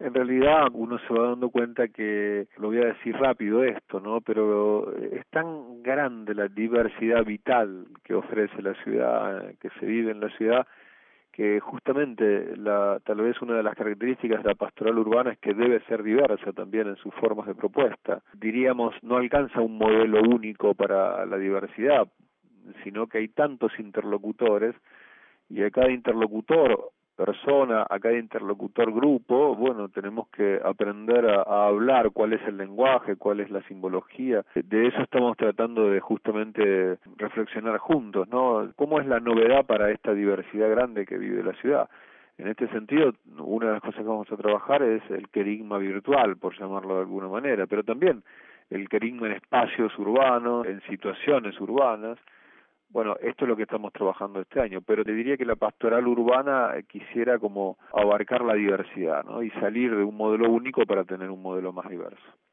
En realidad uno se va dando cuenta que, lo voy a decir rápido esto, ¿no? Pero es tan grande la diversidad vital que ofrece la ciudad, que se vive en la ciudad, que justamente tal vez una de las características de la pastoral urbana es que debe ser diversa también en sus formas de propuesta. Diríamos, no alcanza un modelo único para la diversidad, sino que hay tantos interlocutores y a cada interlocutor persona, a cada interlocutor grupo, bueno, tenemos que aprender a hablar cuál es el lenguaje, cuál es la simbología. De eso estamos tratando de justamente reflexionar juntos, ¿no? ¿Cómo es la novedad para esta diversidad grande que vive la ciudad? En este sentido, una de las cosas que vamos a trabajar es el querigma virtual, por llamarlo de alguna manera, pero también el querigma en espacios urbanos, en situaciones urbanas. Bueno, esto es lo que estamos trabajando este año, pero te diría que la pastoral urbana quisiera como abarcar la diversidad, ¿no? Y salir de un modelo único para tener un modelo más diverso.